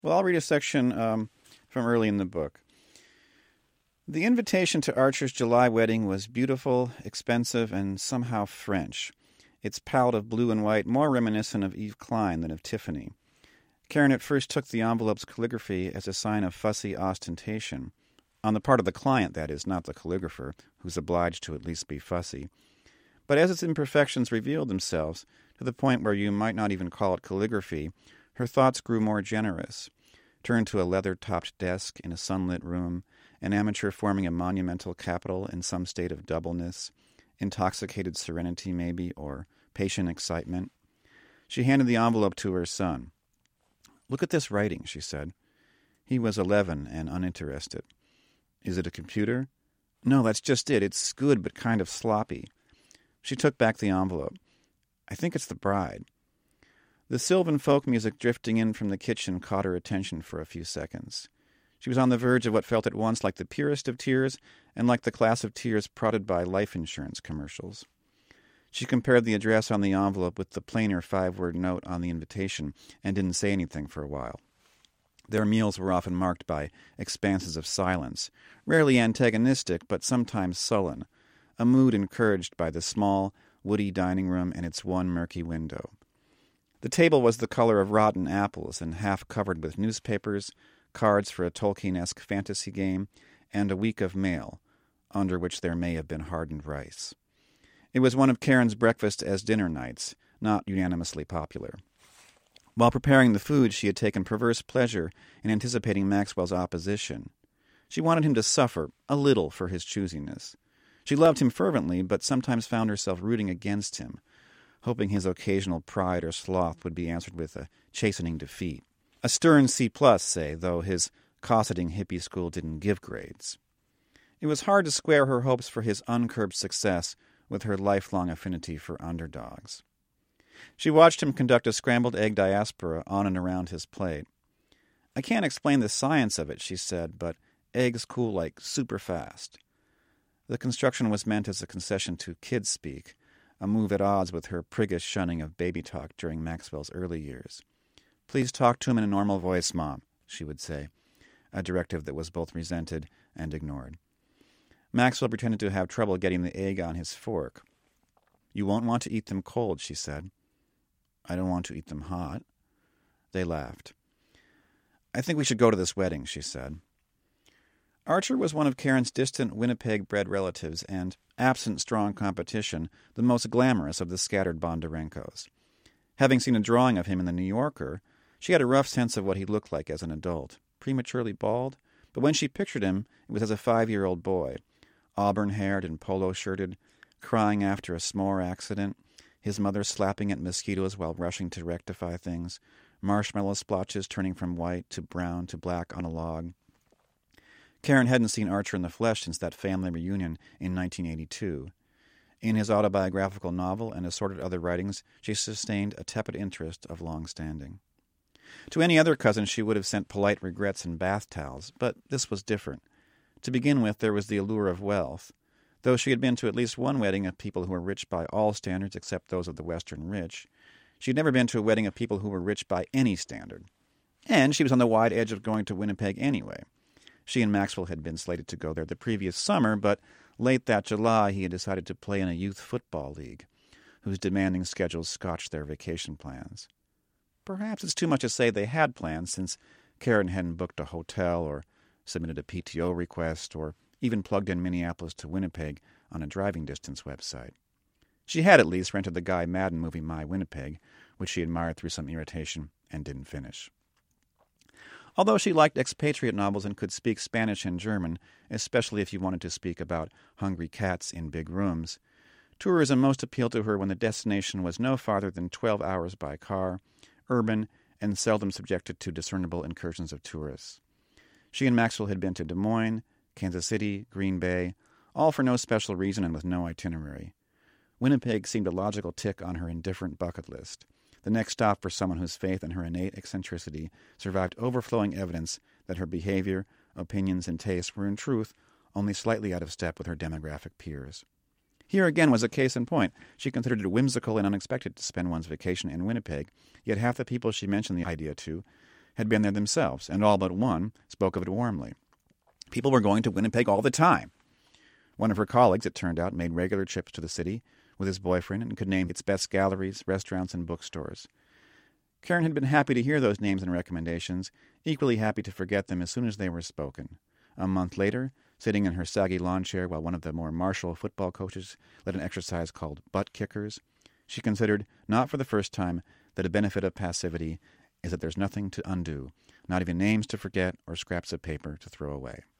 Well, I'll read a section from early in the book. The invitation to Archer's July wedding was beautiful, expensive, and somehow French. Its palette of blue and white more reminiscent of Yves Klein than of Tiffany. Karen at first took the envelope's calligraphy as a sign of fussy ostentation. On the part of the client, that is, not the calligrapher, who's obliged to at least be fussy. But as its imperfections revealed themselves, to the point where you might not even call it calligraphy, her thoughts grew more generous. Turned to a leather-topped desk in a sunlit room, an amateur forming a monumental capital in some state of doubleness, intoxicated serenity maybe, or patient excitement. She handed the envelope to her son. "Look at this writing," she said. He was 11 and uninterested. "Is it a computer?" "No, that's just it. It's good, but kind of sloppy." She took back the envelope. "I think it's the bride." The Sylvan folk music drifting in from the kitchen caught her attention for a few seconds. She was on the verge of what felt at once like the purest of tears and like the class of tears prodded by life insurance commercials. She compared the address on the envelope with the plainer 5-word note on the invitation and didn't say anything for a while. Their meals were often marked by expanses of silence, rarely antagonistic but sometimes sullen, a mood encouraged by the small, woody dining room and its one murky window. The table was the color of rotten apples and half covered with newspapers, cards for a Tolkien-esque fantasy game, and a week of mail, under which there may have been hardened rice. It was one of Karen's breakfast as dinner nights, not unanimously popular. While preparing the food, she had taken perverse pleasure in anticipating Maxwell's opposition. She wanted him to suffer a little for his choosiness. She loved him fervently, but sometimes found herself rooting against him, hoping his occasional pride or sloth would be answered with a chastening defeat. A stern C+, say, though his cosseting hippie school didn't give grades. It was hard to square her hopes for his uncurbed success with her lifelong affinity for underdogs. She watched him conduct a scrambled egg diaspora on and around his plate. "I can't explain the science of it," she said, "but eggs cool like super fast." The construction was meant as a concession to kid speak, a move at odds with her priggish shunning of baby talk during Maxwell's early years. "Please talk to him in a normal voice, Mom," she would say, a directive that was both resented and ignored. Maxwell pretended to have trouble getting the egg on his fork. "You won't want to eat them cold," she said. "I don't want to eat them hot." They laughed. "I think we should go to this wedding," she said. Archer was one of Karen's distant Winnipeg-bred relatives and, absent strong competition, the most glamorous of the scattered Bondarenkos. Having seen a drawing of him in the New Yorker, she had a rough sense of what he looked like as an adult, prematurely bald, but when she pictured him, it was as a 5-year-old boy, auburn-haired and polo-shirted, crying after a s'more accident, his mother slapping at mosquitoes while rushing to rectify things, marshmallow splotches turning from white to brown to black on a log. Karen hadn't seen Archer in the flesh since that family reunion in 1982. In his autobiographical novel and assorted other writings, she sustained a tepid interest of long standing. To any other cousin she would have sent polite regrets and bath towels, but this was different. To begin with, there was the allure of wealth. Though she had been to at least one wedding of people who were rich by all standards except those of the Western rich, she had never been to a wedding of people who were rich by any standard. And she was on the wide edge of going to Winnipeg anyway. She and Maxwell had been slated to go there the previous summer, but late that July he had decided to play in a youth football league, whose demanding schedules scotched their vacation plans. Perhaps it's too much to say they had plans, since Karen hadn't booked a hotel or submitted a PTO request or even plugged in Minneapolis to Winnipeg on a driving distance website. She had at least rented the Guy Madden movie My Winnipeg, which she admired through some irritation and didn't finish. Although she liked expatriate novels and could speak Spanish and German, especially if you wanted to speak about hungry cats in big rooms, tourism most appealed to her when the destination was no farther than 12 hours by car, urban, and seldom subjected to discernible incursions of tourists. She and Maxwell had been to Des Moines, Kansas City, Green Bay, all for no special reason and with no itinerary. Winnipeg seemed a logical tick on her indifferent bucket list, the next stop for someone whose faith in her innate eccentricity survived overflowing evidence that her behavior, opinions, and tastes were in truth only slightly out of step with her demographic peers. Here again was a case in point. She considered it whimsical and unexpected to spend one's vacation in Winnipeg, yet half the people she mentioned the idea to had been there themselves, and all but one spoke of it warmly. People were going to Winnipeg all the time. One of her colleagues, it turned out, made regular trips to the city with his boyfriend and could name its best galleries, restaurants, and bookstores. Karen had been happy to hear those names and recommendations, equally happy to forget them as soon as they were spoken. A month later, sitting in her saggy lawn chair while one of the more martial football coaches led an exercise called butt kickers, she considered, not for the first time, that a benefit of passivity is that there's nothing to undo, not even names to forget or scraps of paper to throw away.